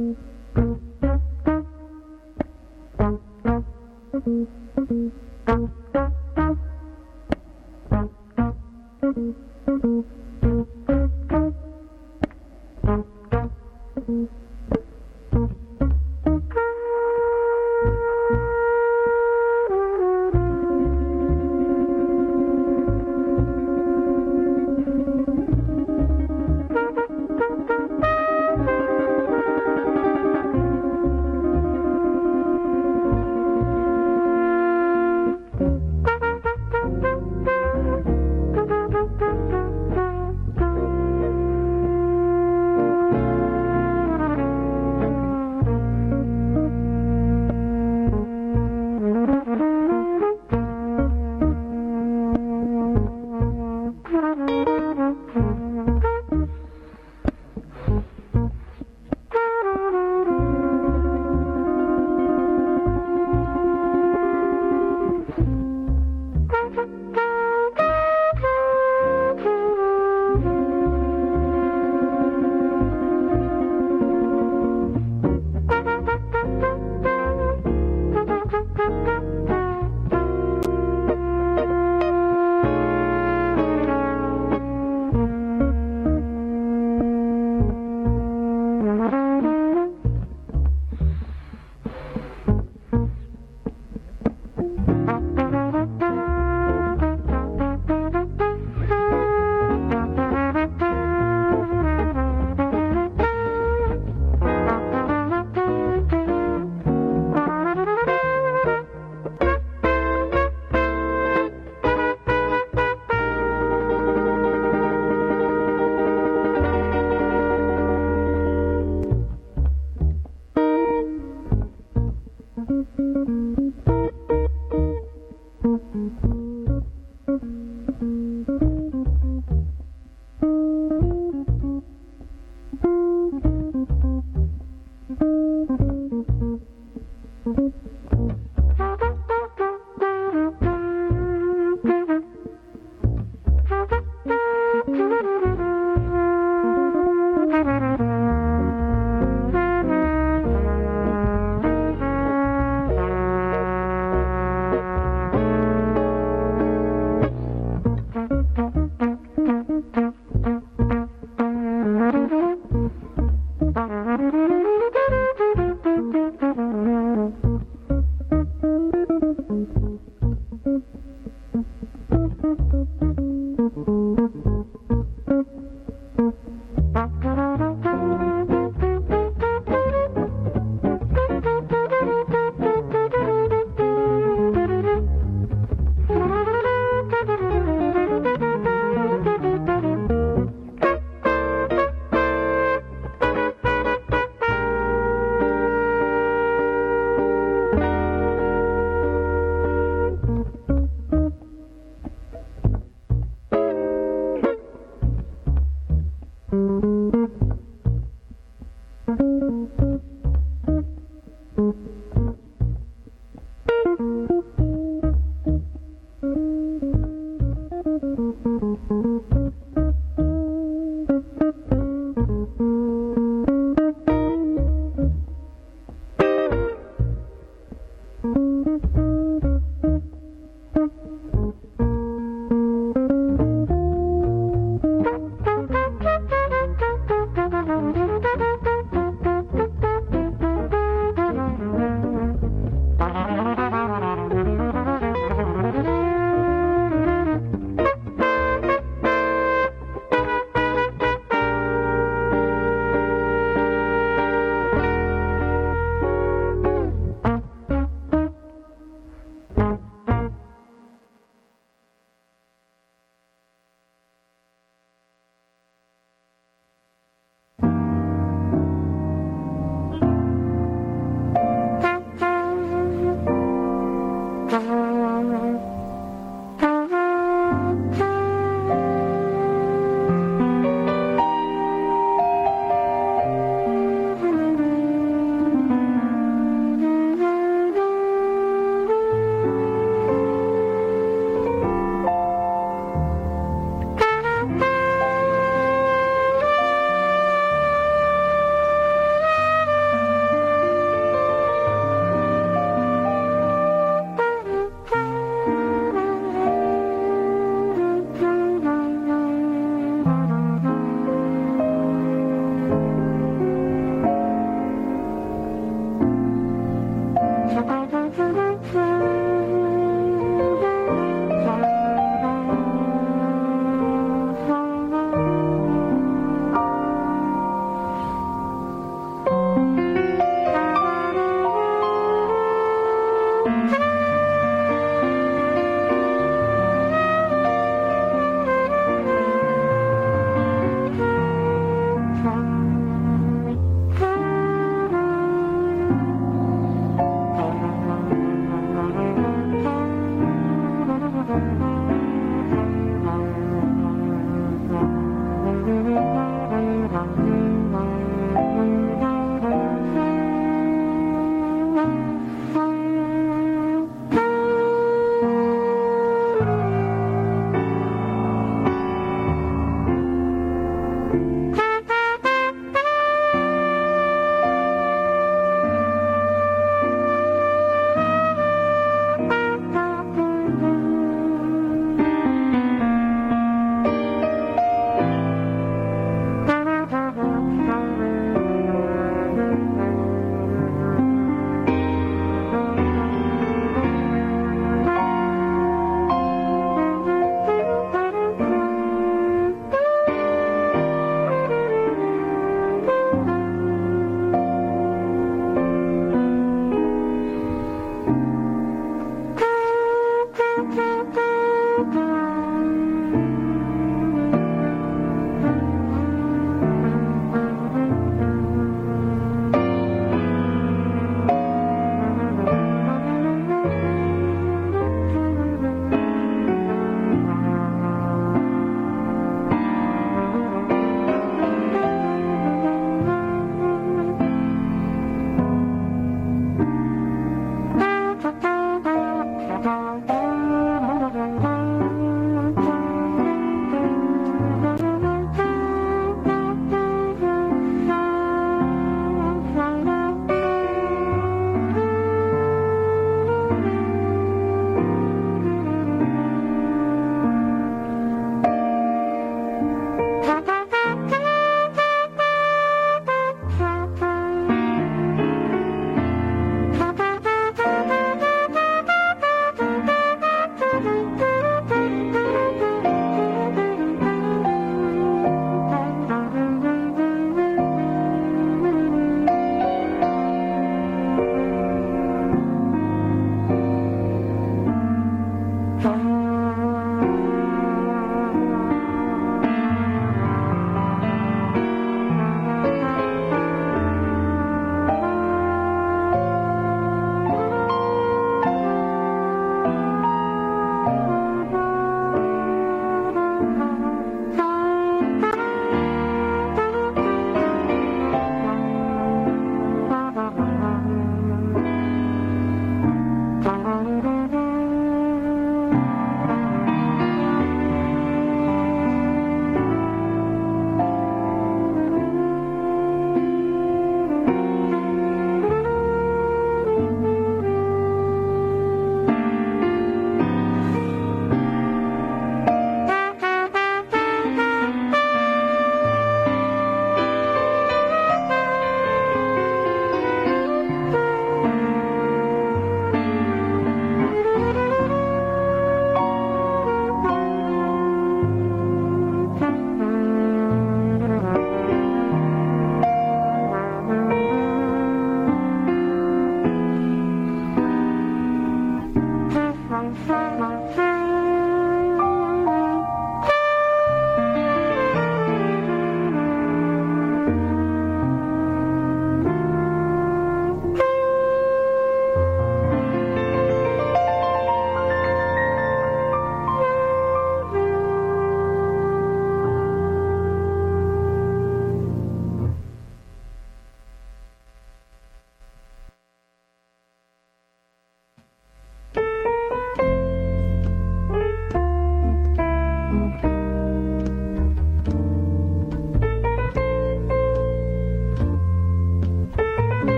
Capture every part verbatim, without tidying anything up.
Thank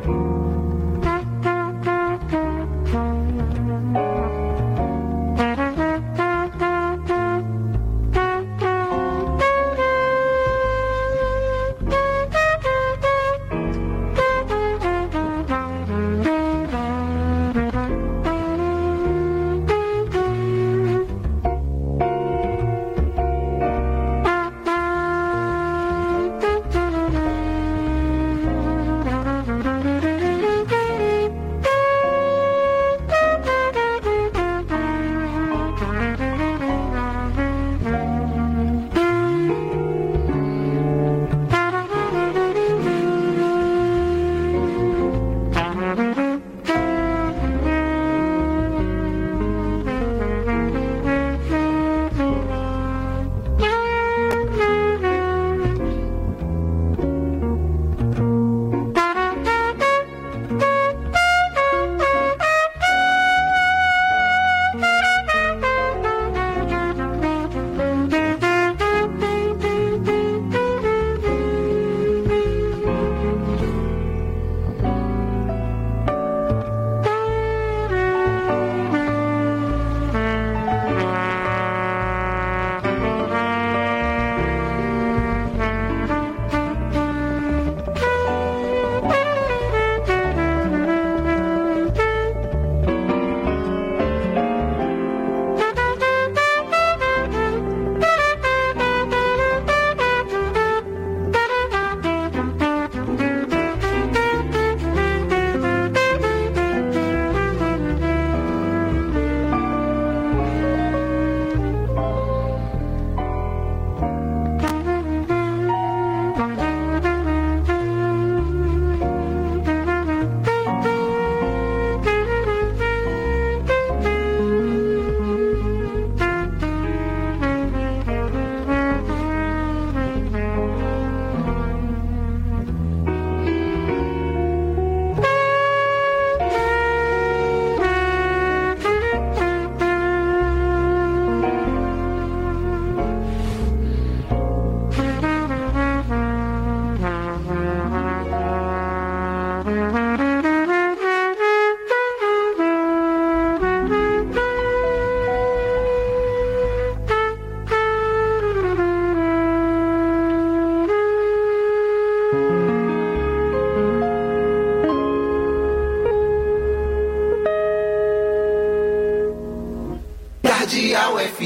Cardeal F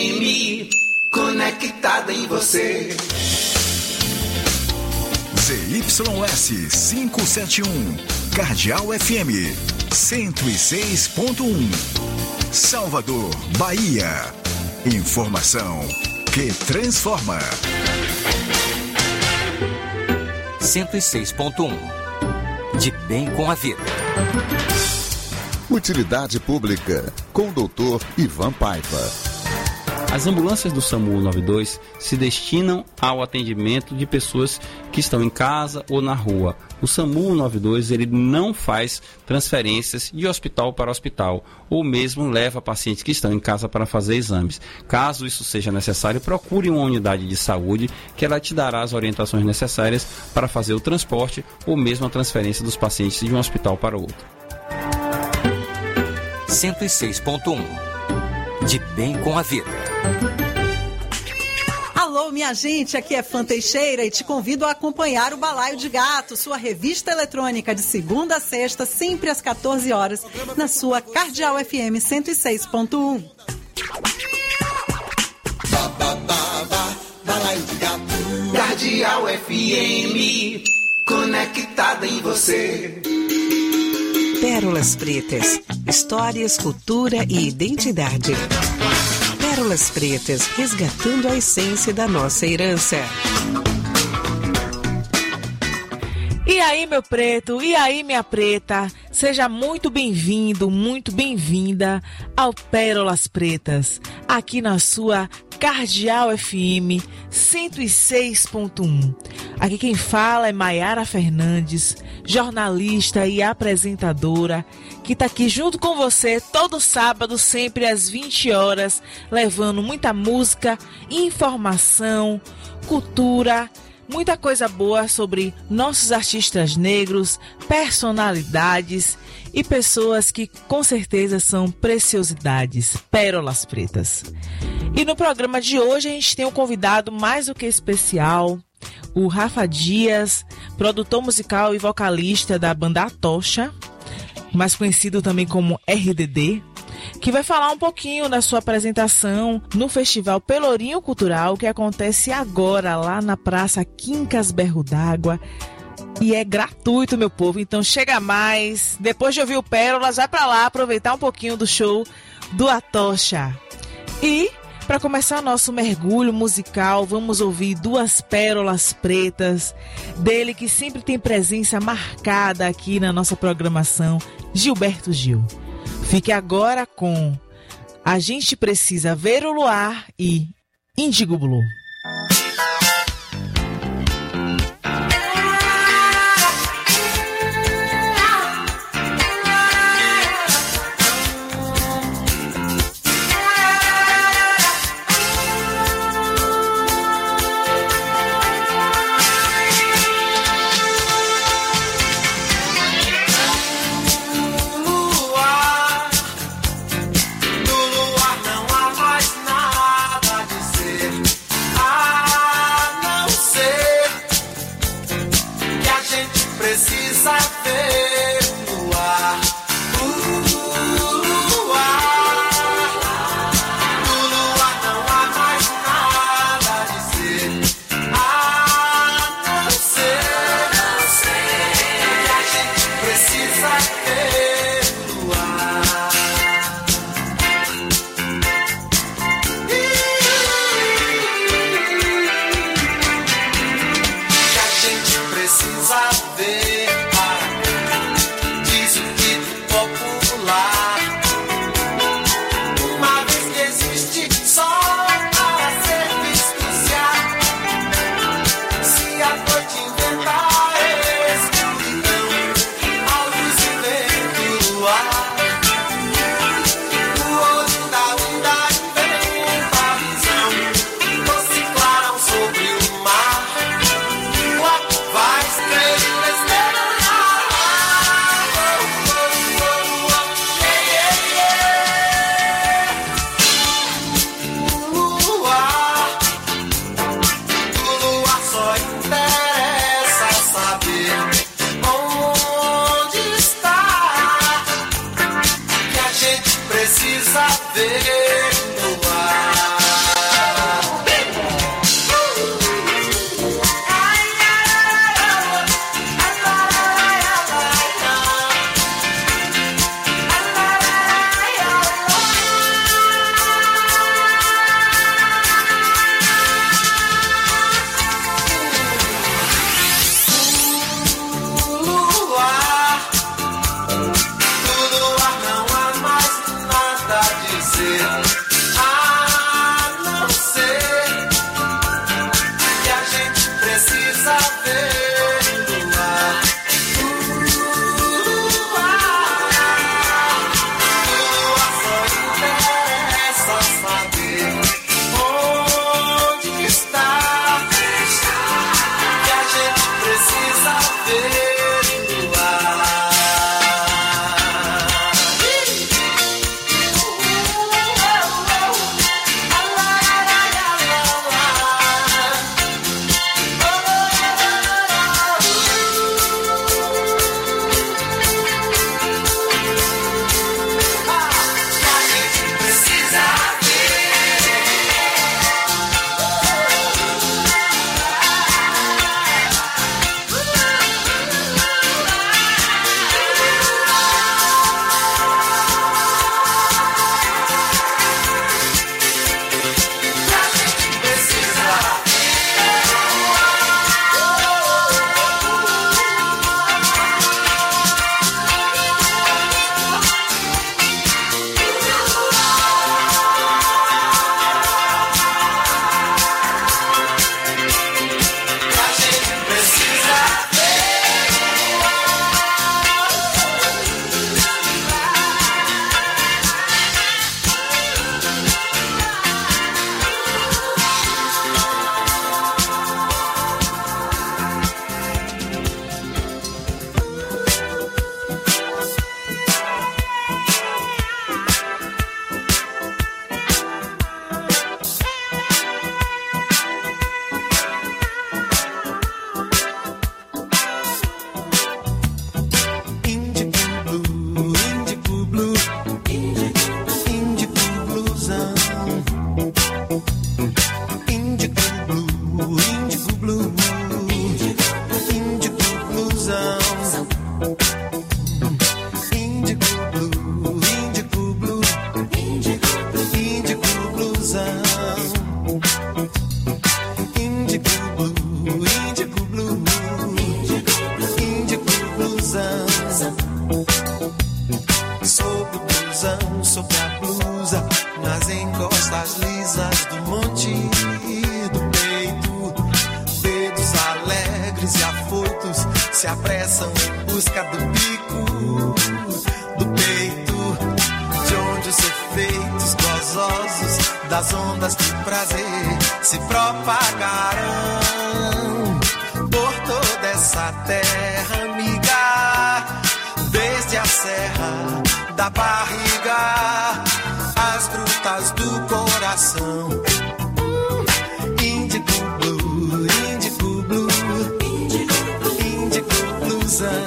M, conectada em você. Z Y S quinhentos e setenta e um, Cardeal F M, cento e seis ponto um. Salvador, Bahia. Informação que transforma. cento e seis ponto um. De bem com a vida. Utilidade Pública, com o doutor Ivan Paiva. As ambulâncias do SAMU noventa e dois se destinam ao atendimento de pessoas que estão em casa ou na rua. O SAMU noventa e dois ele não faz transferências de hospital para hospital, ou mesmo leva pacientes que estão em casa para fazer exames. Caso isso seja necessário, procure uma unidade de saúde que ela te dará as orientações necessárias para fazer o transporte ou mesmo a transferência dos pacientes de um hospital para outro. cento e seis ponto um. De bem com a vida. Alô, minha gente, aqui é Fã Teixeira e te convido a acompanhar o Balaio de Gato, sua revista eletrônica de segunda a sexta, sempre às quatorze horas, na sua Cardeal F M cento e seis ponto um. Balaio de Gato. Cardeal F M, conectada em você. Pérolas Pretas, histórias, cultura e identidade. Pérolas Pretas, resgatando a essência da nossa herança. E aí, meu preto, e aí, minha preta, seja muito bem-vindo, muito bem-vinda ao Pérolas Pretas, aqui na sua Cardeal F M cento e seis ponto um. Aqui quem fala é Maiara Fernandes, jornalista e apresentadora, que está aqui junto com você todo sábado, sempre às vinte horas, levando muita música, informação, cultura, muita coisa boa sobre nossos artistas negros, personalidades e pessoas que com certeza são preciosidades, pérolas pretas. E no programa de hoje a gente tem um convidado mais do que especial, o Rafa Dias, produtor musical e vocalista da banda Atocha, mais conhecido também como R D D, que vai falar um pouquinho da sua apresentação no Festival Pelourinho Cultural, que acontece agora lá na Praça Quincas Berro d'Água. E é gratuito, meu povo, então chega mais. Depois de ouvir o Pérolas, vai pra lá aproveitar um pouquinho do show do Atocha. E, para começar nosso mergulho musical, vamos ouvir duas pérolas pretas dele, que sempre tem presença marcada aqui na nossa programação, Gilberto Gil. Fique agora com A Gente Precisa Ver o Luar e Índigo Blue. Precisa ver apressam em busca do pico, do peito, de onde os efeitos gozosos das ondas de prazer se propagarão por toda essa terra amiga, desde a serra da barriga às grutas do coração. Índico blue, índico blue, índico bluesão.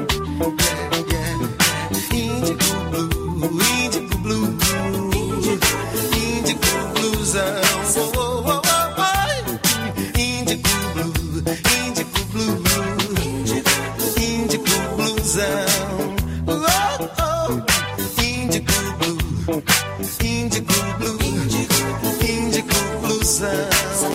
Índico blue, índico blue, índico bluesão. Índico blue, índico blue, índico bluesão. Índico blue, índico blue, índico blusão.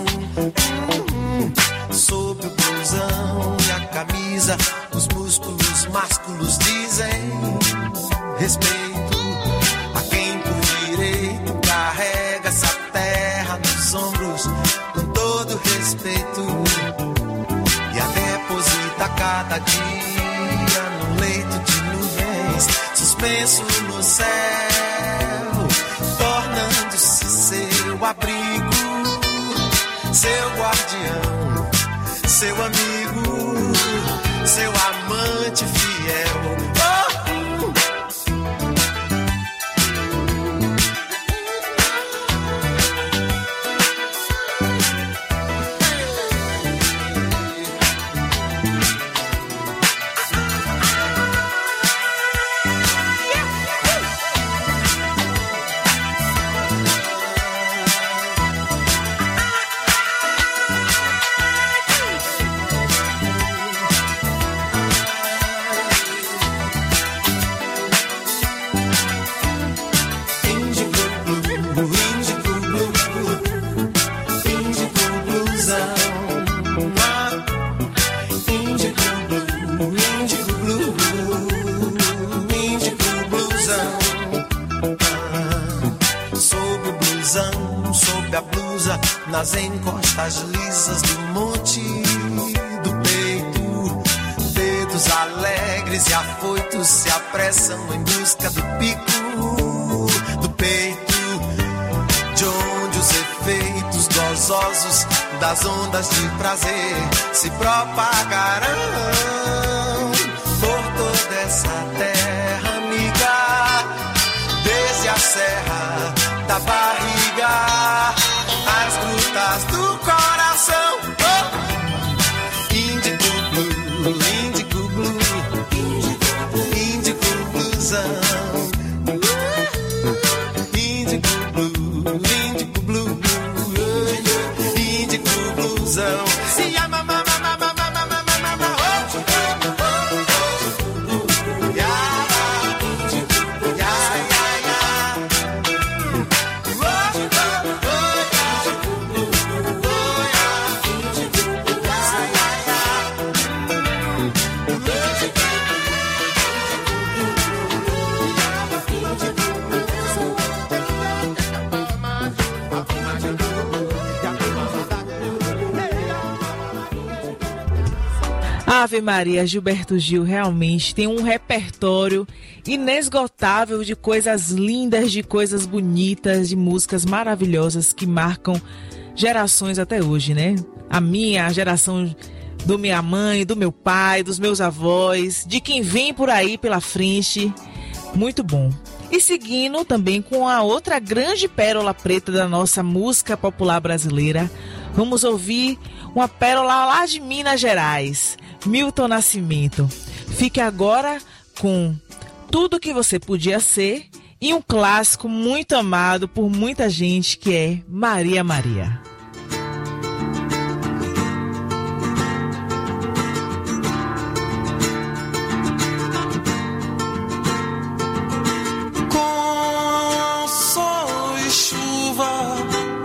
Sob o blusão e a camisa, os músculos másculos dizem respeito a quem por direito carrega essa terra nos ombros com todo respeito e a deposita cada dia no leito de nuvens suspenso no céu, tornando-se seu abrigo, seu guardião, seu amigo, seu amante fiel. Oh! Nas encostas lisas do monte do peito, dedos alegres e afoitos se apressam em busca do pico do peito, de onde os efeitos gozosos das ondas de prazer se propagarão por toda essa terra amiga, desde a serra da barriga às grutas do coração. Oh! Índico blue, índico blue, índico bluesão. Índico blue, índico blue, índico bluesão. Se ama, mama, mama, mama, mama, mama, oh! Ave Maria, Gilberto Gil realmente tem um repertório inesgotável de coisas lindas, de coisas bonitas, de músicas maravilhosas que marcam gerações até hoje, né? A minha, a geração do minha mãe, do meu pai, dos meus avós, de quem vem por aí pela frente. Muito bom. E seguindo também com a outra grande pérola preta da nossa música popular brasileira, vamos ouvir uma pérola lá de Minas Gerais, Milton Nascimento. Fique agora com Tudo Que Você Podia Ser e um clássico muito amado por muita gente que é Maria Maria. Com sol e chuva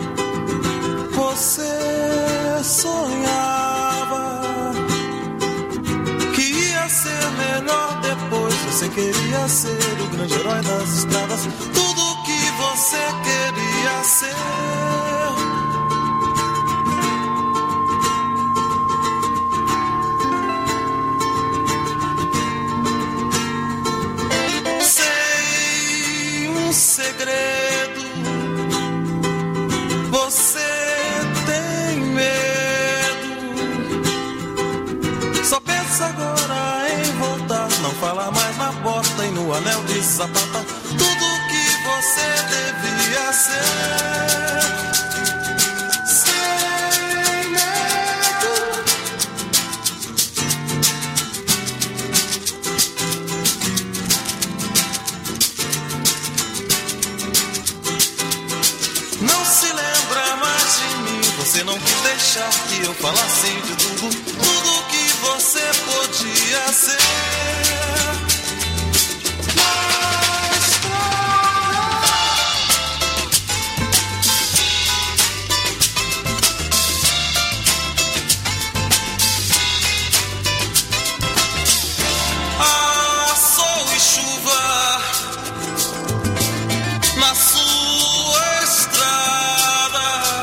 você sonhava que ia ser melhor depois. Você queria ser o grande herói das estradas, tudo que você queria ser. fala mais na porta e no anel de sapata. Tudo que você devia ser, sem medo. Não se lembra mais de mim, você não quis deixar que eu falasse de tudo, tudo que você podia ser. Ah, sol e chuva na sua estrada,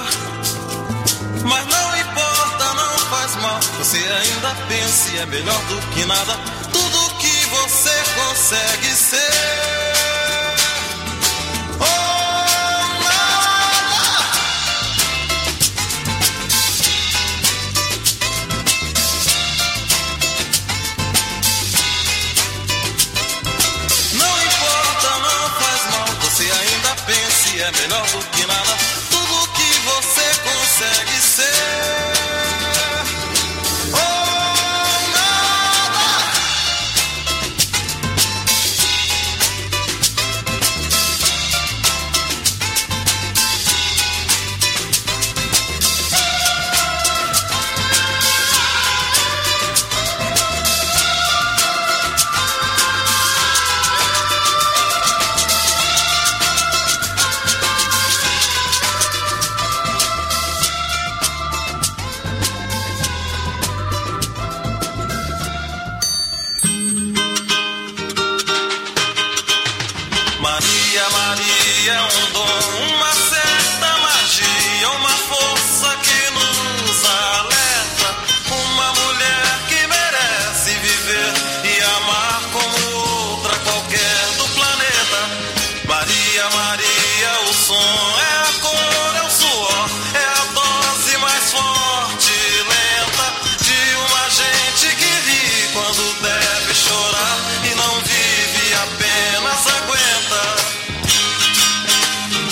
mas não importa, não faz mal. Você ainda pensa e é melhor do que nada. Tudo que você consegue ser. Oh, nada. Não importa, não faz mal. Você ainda pensa e é melhor do que nada. Tudo que você consegue ser. Maria, Maria é um dom, uma certa magia, uma força que nos alerta. Uma mulher que merece viver e amar como outra qualquer do planeta. Maria, Maria, o som é a cor, é o suor, é a dose mais forte e lenta de uma gente que ri quando deve chorar e não vive, apenas aguenta.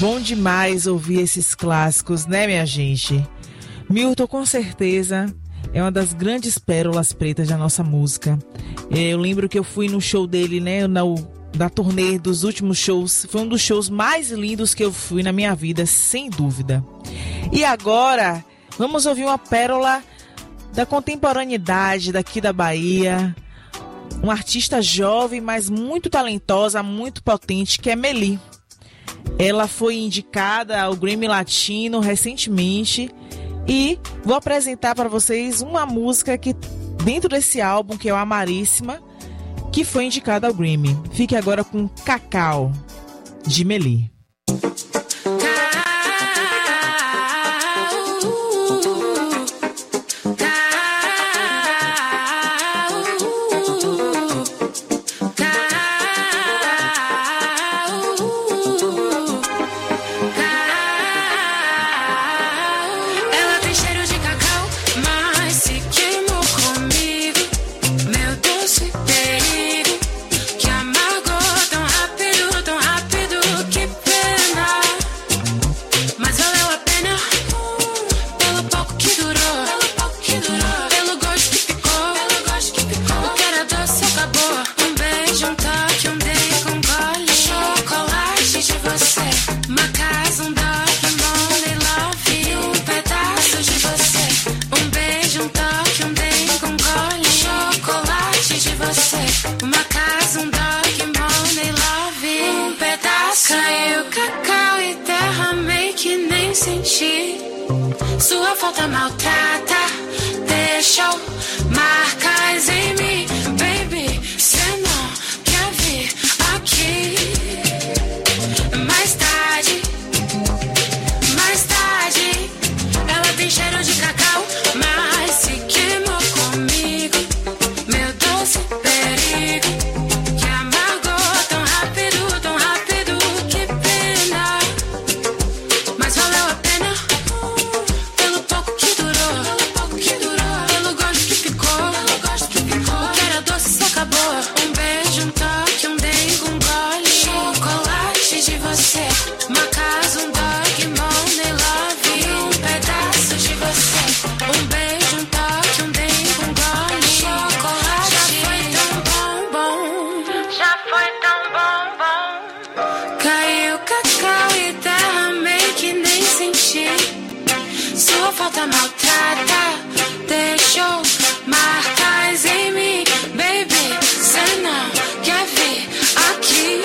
Bom demais ouvir esses clássicos, né, minha gente? Milton, com certeza, é uma das grandes pérolas pretas da nossa música. Eu lembro que eu fui no show dele, né, na, na turnê dos últimos shows. Foi um dos shows mais lindos que eu fui na minha vida, sem dúvida. E agora, vamos ouvir uma pérola da contemporaneidade daqui da Bahia. Uma artista jovem, mas muito talentosa, muito potente, que é Meli. Ela foi indicada ao Grammy Latino recentemente e vou apresentar para vocês uma música que dentro desse álbum, que é o Amaríssima, que foi indicada ao Grammy. Fique agora com Cacau, de Meli. Sua falta maltrata, deixou marcas em mim, baby. Cê não quer vir aqui. Mais tarde, mais tarde, ela tem cheiro de cacau, mas se queimou comigo. Meu doce perigo, que amargou tão rápido, tão rápido, que pena. Mas valeu a pena. Falta maltrata, deixou marcas em mim, baby. Cê não quer vir aqui.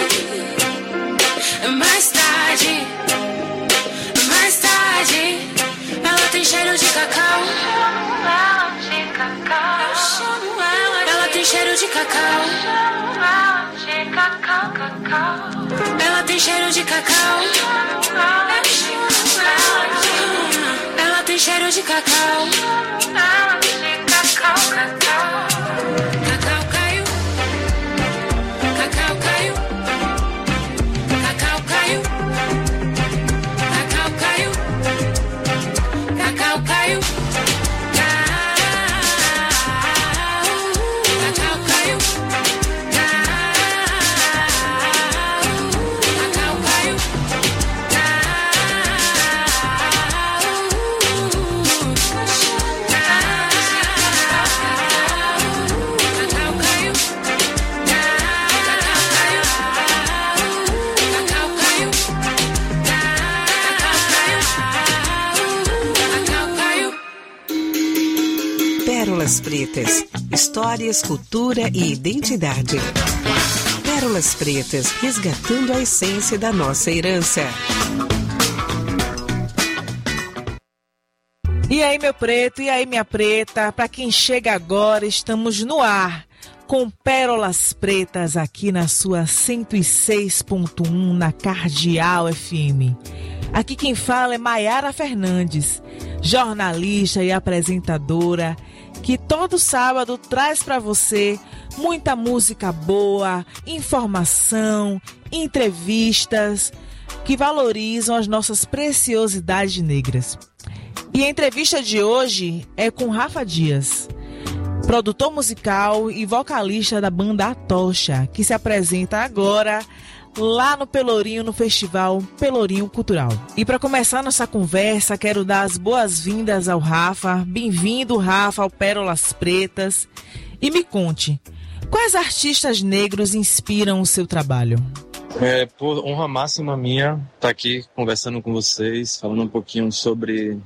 Mais tarde, mais tarde, ela tem cheiro de cacau. Ela de cacau. Ela tem cheiro de cacau. Ela de cacau, cacau. Ela tem cheiro de cacau. Ela tem cheiro de cacau. Ela de cacau, cacau. Cacau caiu. Cacau caiu. Cacau caiu. Cacau caiu. Cacau caiu. Cacau caiu. Cacau caiu. Pérolas Pretas, histórias, cultura e identidade. Pérolas Pretas, resgatando a essência da nossa herança. E aí, meu preto, e aí, minha preta, para quem chega agora, estamos no ar com Pérolas Pretas aqui na sua cento e seis ponto um na Cardeal F M. Aqui quem fala é Maiara Fernandes, jornalista e apresentadora, que todo sábado traz para você muita música boa, informação, entrevistas que valorizam as nossas preciosidades negras. E a entrevista de hoje é com Rafa Dias, produtor musical e vocalista da banda A Tocha, que se apresenta agora lá no Pelourinho, no Festival Pelourinho Cultural. E para começar nossa conversa, quero dar as boas-vindas ao Rafa. Bem-vindo, Rafa, ao Pérolas Pretas. E me conte, quais artistas negros inspiram o seu trabalho? É, por honra máxima minha estar aqui conversando com vocês, falando um pouquinho sobre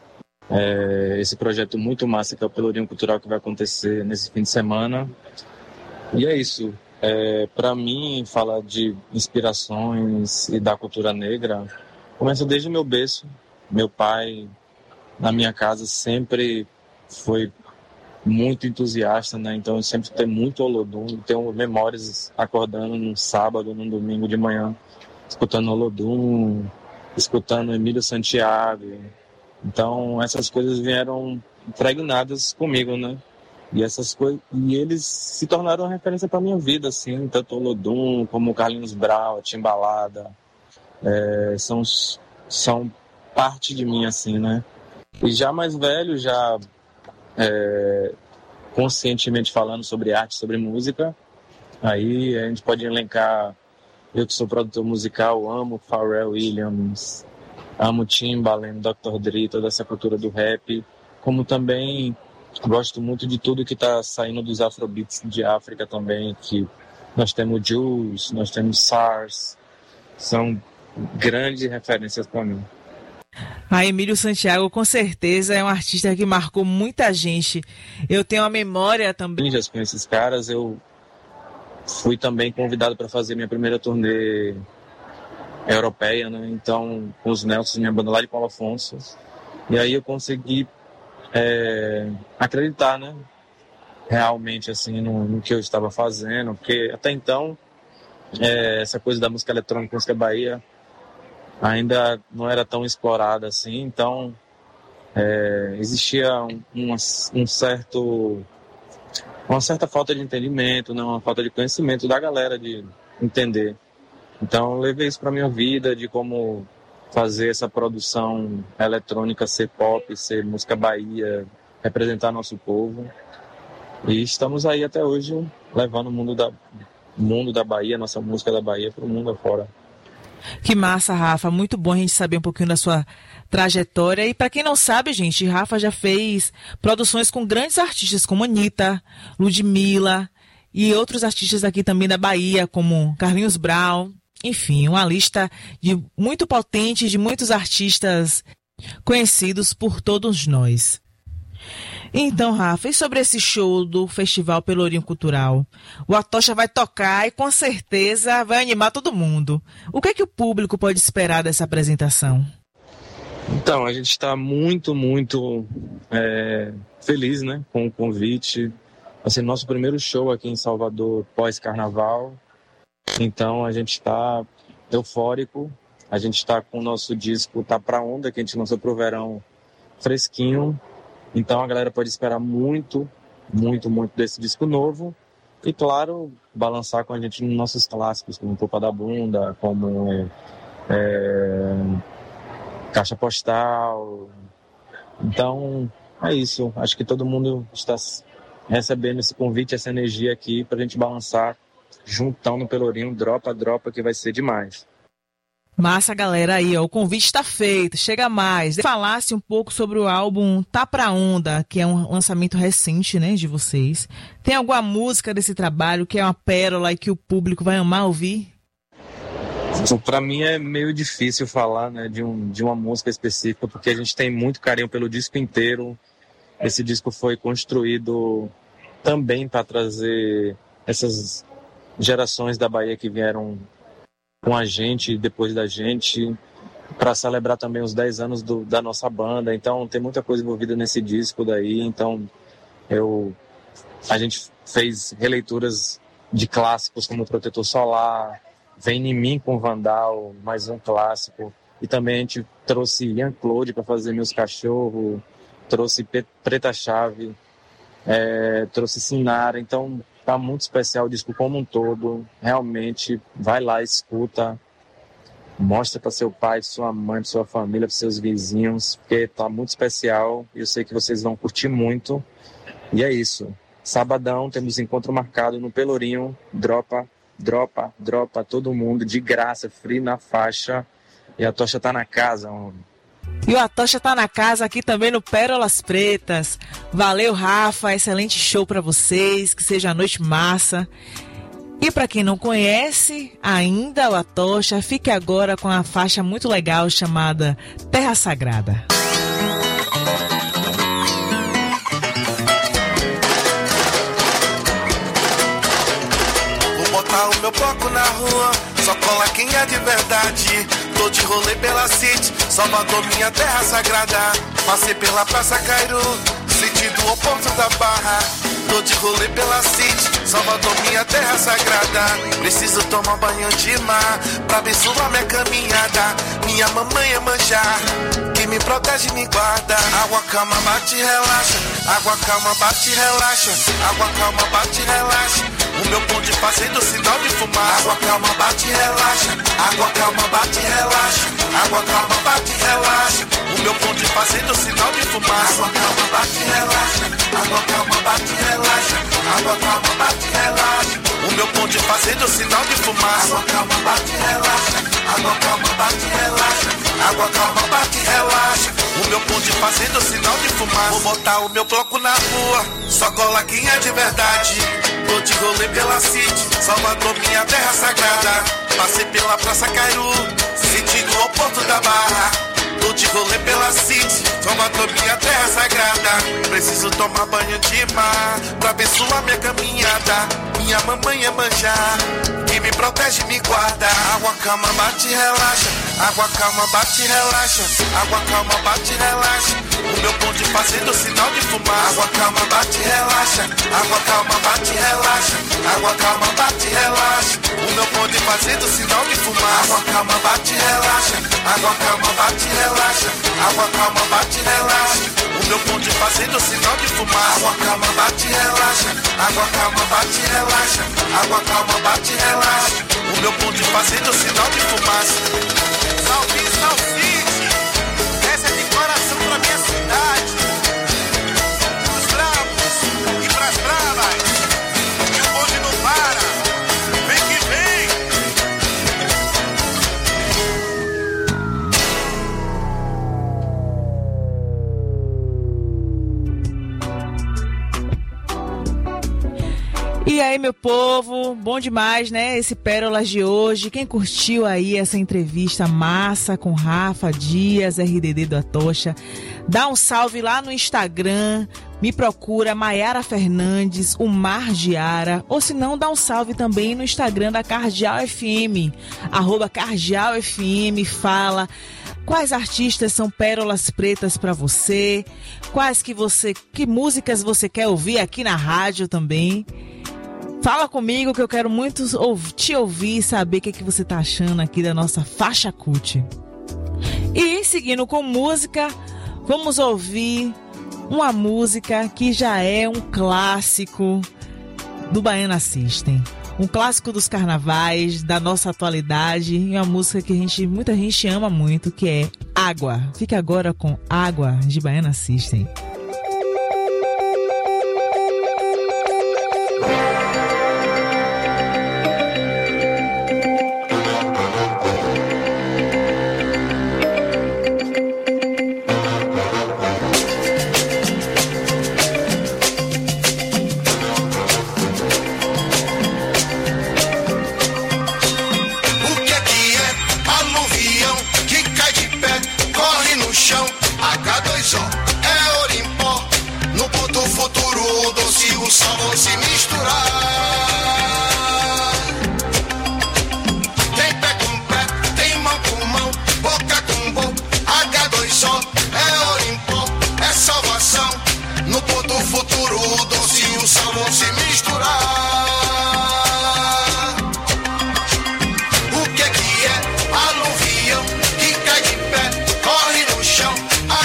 é, esse projeto muito massa que é o Pelourinho Cultural, que vai acontecer nesse fim de semana. E é isso. É, para mim, falar de inspirações e da cultura negra começa desde o meu berço. Meu pai, na minha casa, sempre foi muito entusiasta, né? Então eu sempre tenho muito Olodum, tenho memórias acordando num sábado, num domingo de manhã, escutando Olodum, escutando Emílio Santiago. Então essas coisas vieram impregnadas comigo, né? E essas coisas, e eles se tornaram uma referência para minha vida, assim, tanto Olodum como Carlinhos Brau, Timbalada, é, são são parte de mim, assim, né? E já mais velho, já É, conscientemente falando sobre arte, sobre música, aí a gente pode elencar, eu que sou produtor musical, amo Pharrell Williams, amo Timbaland, doutor Dre, toda essa cultura do rap, como também gosto muito de tudo que está saindo dos afrobeats de África também, que nós temos Jules, nós temos SARS, são grandes referências para mim. A Emílio Santiago, com certeza, é um artista que marcou muita gente. Eu tenho a memória também. Já com esses caras, eu fui também convidado para fazer minha primeira turnê europeia, né? Então, com os Nelson, minha banda lá de Paulo Afonso. E aí eu consegui é, acreditar, né? Realmente, assim, no, no que eu estava fazendo. Porque até então, é, essa coisa da música eletrônica, música Bahia, ainda não era tão explorada assim, então é, existia um, um, um certo, uma certa falta de entendimento, né, uma falta de conhecimento da galera de entender. Então eu levei isso para minha vida, de como fazer essa produção eletrônica ser pop, ser música Bahia, representar nosso povo. E estamos aí até hoje levando o mundo da, mundo da Bahia, nossa música da Bahia, para o mundo afora. Que massa, Rafa. Muito bom a gente saber um pouquinho da sua trajetória. E para quem não sabe, gente, Rafa já fez produções com grandes artistas como Anitta, Ludmilla e outros artistas aqui também da Bahia, como Carlinhos Brau. Enfim, uma lista de muito potente de muitos artistas conhecidos por todos nós. Então, Rafa, e sobre esse show do Festival Pelourinho Cultural? O Atocha vai tocar e com certeza vai animar todo mundo. O que é que o público pode esperar dessa apresentação? Então, a gente está muito, muito é, feliz, né, com o convite. Vai ser nosso primeiro show aqui em Salvador pós-carnaval. Então, a gente está eufórico. A gente está com o nosso disco Tá Pra Onda, que a gente lançou pro verão, fresquinho. Então a galera pode esperar muito, muito, muito desse disco novo. E claro, balançar com a gente nos nossos clássicos, como Popa da Bunda, como é, Caixa Postal. Então é isso. Acho que todo mundo está recebendo esse convite, essa energia aqui pra gente balançar juntão no Pelourinho, dropa, dropa, que vai ser demais. Massa, galera, aí, ó, o convite está feito, chega mais. Falasse um pouco sobre o álbum Tá Pra Onda, que é um lançamento recente, né, de vocês. Tem alguma música desse trabalho que é uma pérola e que o público vai amar ouvir? Para mim é meio difícil falar, né, de, um, de uma música específica, porque a gente tem muito carinho pelo disco inteiro. Esse disco foi construído também para trazer essas gerações da Bahia que vieram com a gente, depois da gente, para celebrar também os dez anos do, da nossa banda. Então tem muita coisa envolvida nesse disco daí. Então eu, a gente fez releituras de clássicos como Protetor Solar, Vem em Mim com Vandal, mais um clássico. E também a gente trouxe Ian Claude para fazer Meus Cachorros, trouxe Preta Chave, é, trouxe Sinara. Então tá muito especial o disco como um todo. Realmente, vai lá, escuta, mostra para seu pai, sua mãe, sua família, para seus vizinhos, porque tá muito especial e eu sei que vocês vão curtir muito. E é isso. Sabadão temos encontro marcado no Pelourinho, dropa dropa, dropa todo mundo, de graça, free na faixa. E a tocha tá na casa, homem. E o Atocha tá na casa aqui também no Pérolas Pretas. Valeu, Rafa, excelente show pra vocês, que seja a noite massa. E pra quem não conhece ainda o Atocha, fique agora com a faixa muito legal chamada Terra Sagrada. Vou botar o meu bloco na rua, só cola quem é de verdade. Tô de rolê pela City, Salvador, minha terra sagrada. Passei pela Praça Cairu, sentido o Porto da Barra. Tô de rolê pela City, Salvador, minha terra sagrada. Preciso tomar banho de mar, pra abençoar minha caminhada. Minha mamãe é manjar, que me protege e me guarda. Água calma, bate e relaxa. Água calma, bate e relaxa. Água calma, bate e relaxa. O meu bonde fazendo sinal de fumaça. Água calma, bate e relaxa. Água calma, bate e relaxa. Água calma, bate e relaxa. O meu bonde fazendo sinal de fumaça. Água calma, bate e relaxa. Água calma, bate e relaxa. Água calma, bate e relaxa. O meu bonde fazendo sinal de fumaça. Água calma, bate e relaxa. Água calma, bate e relaxa. Água calma, bate e relaxa. O meu bonde fazendo sinal de fumaça. Vou botar o meu bloco na rua, só cola quem é de verdade. Tô de rolê pela City, Salvador, minha terra sagrada. Passei pela Praça Cairu, sentido ao Porto da Barra. Tô de rolê pela City, Salvador, minha terra sagrada. Preciso tomar banho de mar, pra abençoar minha caminhada. Minha mamãe é manjar, que me protege e me guarda. Água calma, bate e relaxa. Água calma, bate e relaxa. Água calma, bate e relaxa. O meu bonde fazendo sinal de fumaça. Água calma, bate e relaxa. Água calma, bate e relaxa. Água calma, bate e relaxa. O meu bonde fazendo sinal de fumaça. Água calma, bate e relaxa. Água calma, bate e relaxa. Água calma, bate e relaxa. O meu bonde fazendo sinal de fumaça. Água calma, bate e relaxa. Água calma, bate e relaxa. Água calma, bate e relaxa. O meu bonde fazendo sinal de fumaça. Salve, salve! Essa é de coração pra minha cidade. Os bravos e pras bravas. E o bonde não para. Vem que vem. E aí, meu povo, bom demais, né? Esse Pérolas de hoje. Quem curtiu aí essa entrevista massa com Rafa Dias, R D D do Atocha, dá um salve lá no Instagram, me procura Maiara Fernandes, o Mar Giara, ou se não, dá um salve também no Instagram da Cardeal F M, arroba Cardeal F M, fala quais artistas são pérolas pretas para você, quais que você, que músicas você quer ouvir aqui na rádio também. Fala comigo que eu quero muito te ouvir e saber o que, que você tá achando aqui da nossa faixa cult. E seguindo com música, vamos ouvir uma música que já é um clássico do Baiana System. Um clássico dos carnavais, da nossa atualidade, e uma música que a gente, muita gente ama muito, que é Água. Fique agora com Água, de Baiana System.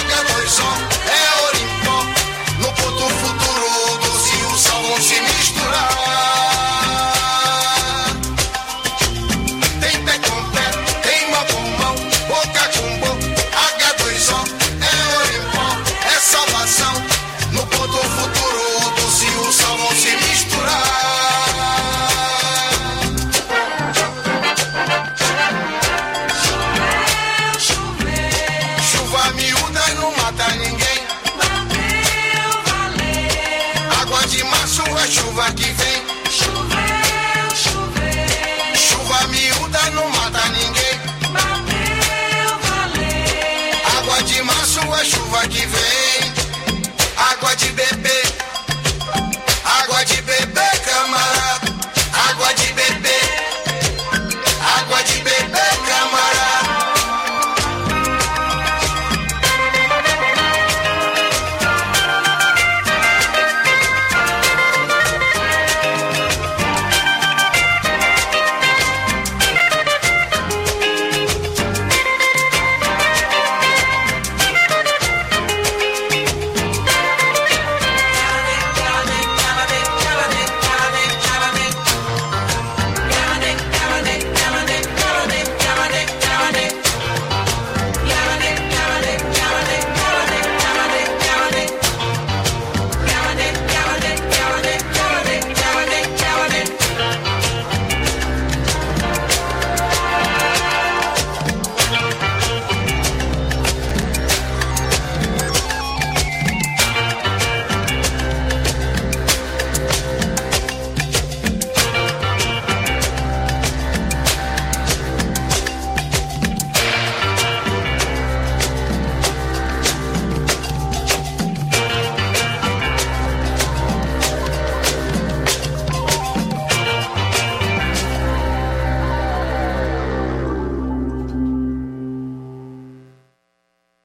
Se misturar chuva que vem. Choveu, choveu. Chuva miúda não mata ninguém. Bateu, valeu. Água de março é chuva que vem.